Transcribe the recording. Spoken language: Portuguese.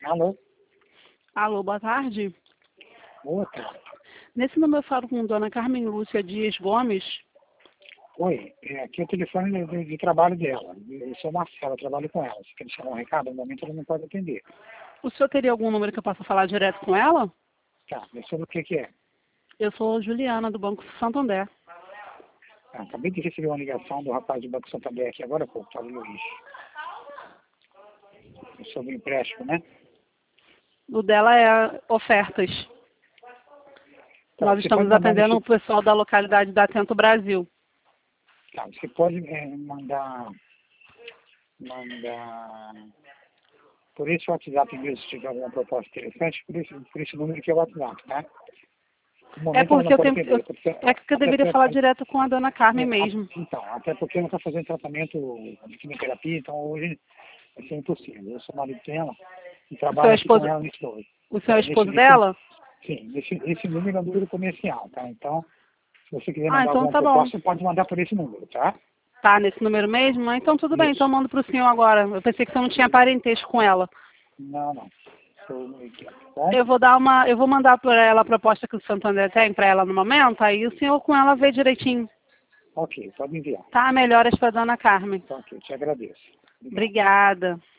Alô? Alô, boa tarde. Boa tarde. Nesse número eu falo com dona Carmen Lúcia Dias Gomes. Oi, aqui é o telefone de trabalho dela. Eu sou Marcelo, eu trabalho com ela. Se quer deixar um recado, no momento ela não pode atender. O senhor teria algum número que eu possa falar direto com ela? Tá, mas sobre o que é? Eu sou Juliana, do Banco Santander. Acabei de receber uma ligação do rapaz do Banco Santander aqui agora há pouco, Paulo Luiz. Sobre o empréstimo, né? O dela é ofertas. Tá, Nós você estamos pode mandar atendendo o pessoal da localidade da Atento Brasil. Tá, você pode mandar por esse WhatsApp mesmo, se tiver alguma proposta interessante, por esse número que é o WhatsApp, tá? No É momento ela porque não pode atender. é que eu deveria falar direto com a dona Carmen mesmo. Então, até porque ela está fazendo tratamento de quimioterapia, então hoje vai ser impossível. Eu sou marido dela e O senhor é trabalho aqui com esposo, ela nesse hoje. o senhor é esposo dela? Sim, esse número é um número comercial, tá? Então, se você quiser Ah, mandar então alguma tá bom. proposta, você pode mandar por esse número, tá? Tá nesse número mesmo? Ah, então tudo bem, então Isso. eu mando pro senhor agora. Eu pensei que você não tinha parentesco com ela. Não. Sou o aqui, tá bom? Eu vou mandar para ela a proposta que o Santander tem para ela no momento, aí o senhor com ela vê direitinho. Ok, pode enviar. Tá, melhoras para dona Carmen. Tá, ok, te agradeço. Obrigado. Obrigada.